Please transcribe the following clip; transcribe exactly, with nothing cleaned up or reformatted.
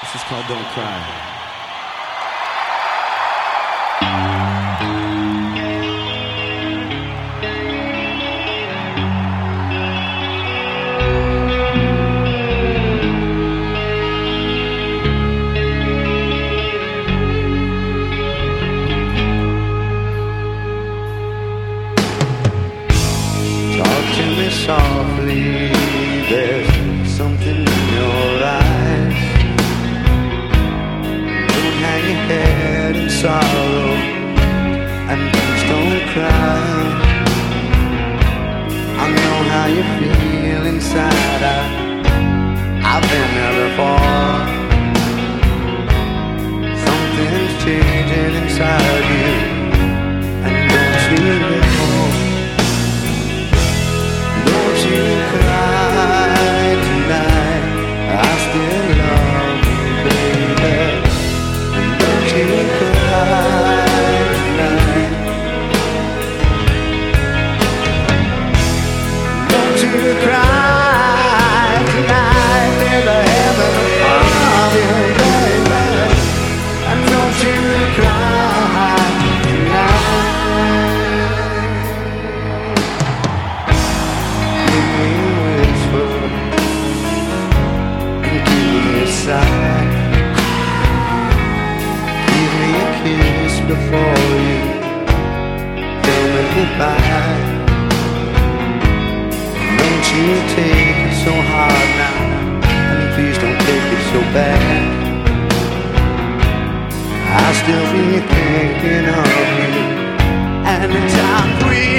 This is called Don't Cry. Softly, there's something in your eyes. Don't hang your head in sorrow, and please don't cry. I know how you feel inside. I, I've been there before. Something's changing inside you, and don't you know? Don't you cry tonight, I still love you, baby. And don't you cry tonight. Don't you cry tonight, there's a heaven above you, baby. And don't you cry tonight. Give me a kiss before you tell me goodbye. Don't you take it so hard now, and please don't take it so bad. I'll still be thinking of you, and the time we